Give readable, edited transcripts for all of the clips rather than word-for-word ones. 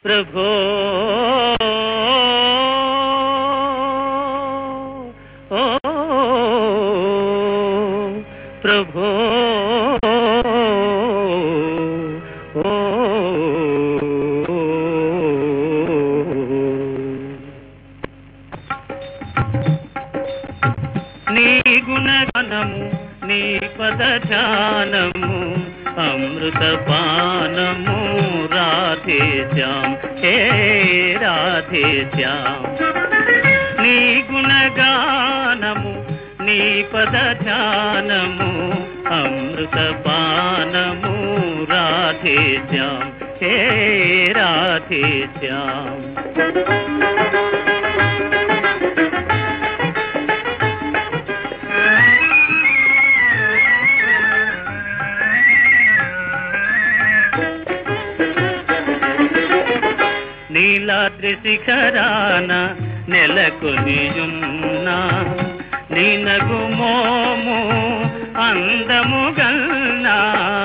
प्रभो ओ प्रभो ओ नी गुणगानमु नी पदध्यानमु अमृतपानमु राधे श्याम हे राधे श्याम नी गुणगानमु नी पदध्यानमु अमृतपानमु राधे श्याम हे राधे श्याम నీలాద్రి శిఖరాన నెలకొనియున్నా నీ నగుమోము అందము గల్నా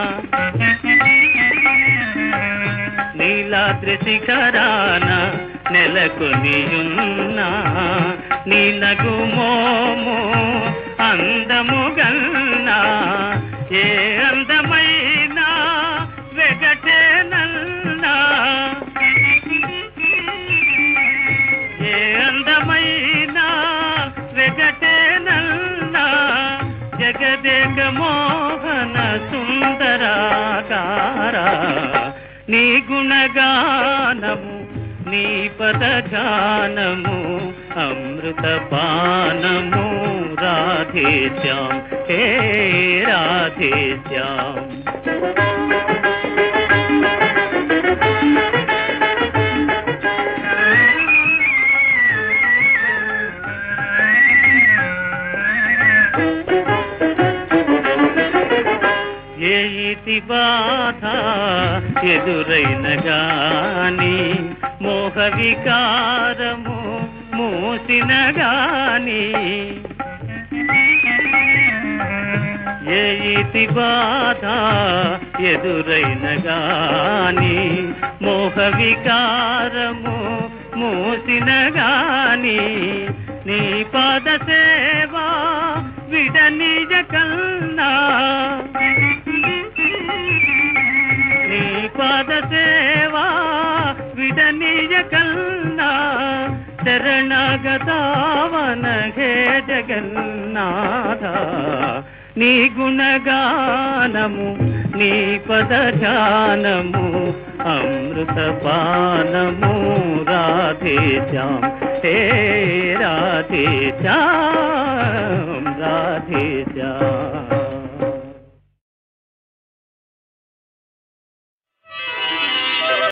నీలాద్రి శిఖరాన నెలకొనియున్నా నీ నగుమోము అందము గల్నా ఏ అందమైనా వెగటేనల్నా జగదేక మోహన సుందరాకార నీ గుణగానము నీ పదగానము అమృతపానము రాధే శ్యామ్ హే రాధే శ్యామ్ ఏ ఇతి బాధ ఎదురైన గాని మోహ వికారము మూసిన గాని ఏ ఇతి బాధ ఎదురైన గాని మోహ వికారము మూసిన గాని నీ పాద సేవా విడనిజ కల్నా నీ పాద సేవా విడనిజ కల్నా శరణగతావన హే జగన్నాథ నీ గుణగానము నీ పదధ్యానము అమృతపానము రాధే శ్యామ్ హే రాధే శ్యామ్ రాధే శ్యామ్